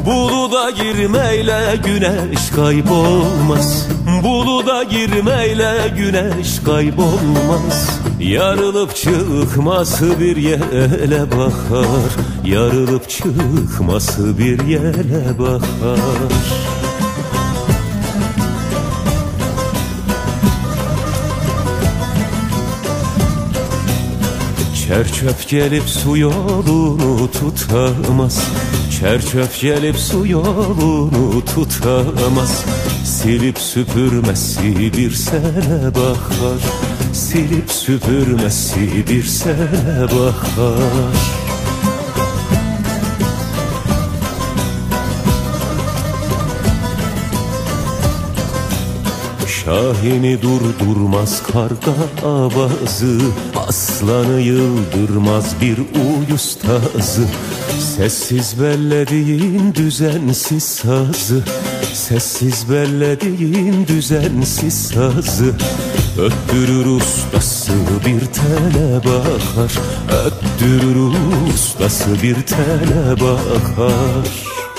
Buluda girmeyle güneş kaybolmaz. Buluda girmeyle güneş kaybolmaz. Yarılıp çıkması bir yele bakar. Yarılıp çıkması bir yele bakar. Çerçöp gelip su yolunu tutamaz. Çerçöp gelip su yolunu tutamaz. Silip süpürmesi bir sene bakar. Silip süpürmesi bir sene bakar. Şahini durdurmaz karga avazı. Aslanı yıldırmaz bir uyuz tazı. Sessiz bellediğin düzensiz sazı. Sessiz bellediğin düzensiz sazı. Öttürür ustası bir tele bakar. Öttürür ustası bir tele bakar.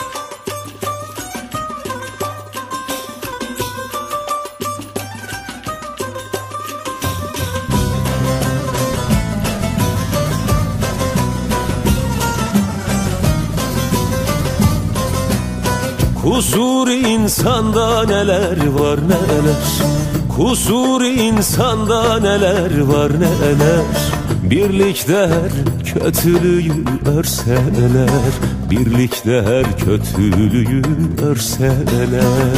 Kusur insanda neler var neler. Kusur insanda neler var neler. Birlikte her kötülüğü örseler. Birlikte her kötülüğü örseler.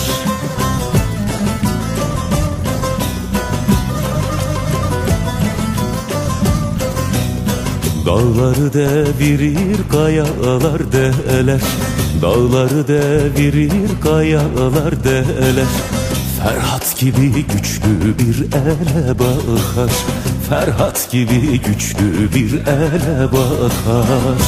Dağları devirir kayalar deler. Dağları devirir kayalar deler. Ferhat gibi güçlü bir ele bakar. Ferhat gibi güçlü bir ele bakar.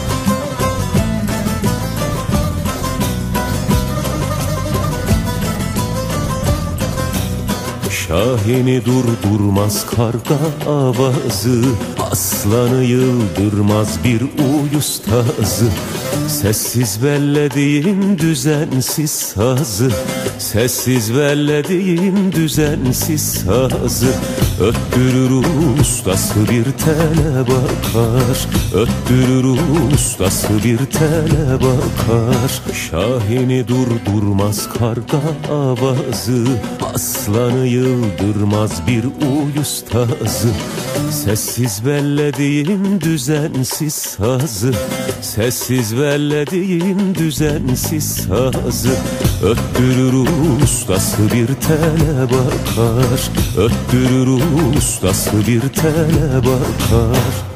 Şahini durdurmaz karga avazı. Aslanı yıldırmaz bir uyuz tazı. Sessiz bellediğin düzensiz sazı. Sessiz bellediğin düzensiz sazı. Öttürür ustası bir tele bakar. Öttürür ustası bir tele bakar. Şahini durdurmaz karga avazı. Aslanı yıldırmaz bir uyuz tazı. Sessiz bellediğin düzensiz sazı. Sessiz bellediğin düzensiz sazı. Öttürür ustası bir tele bakar. Öttürür ustası bir tele bakar.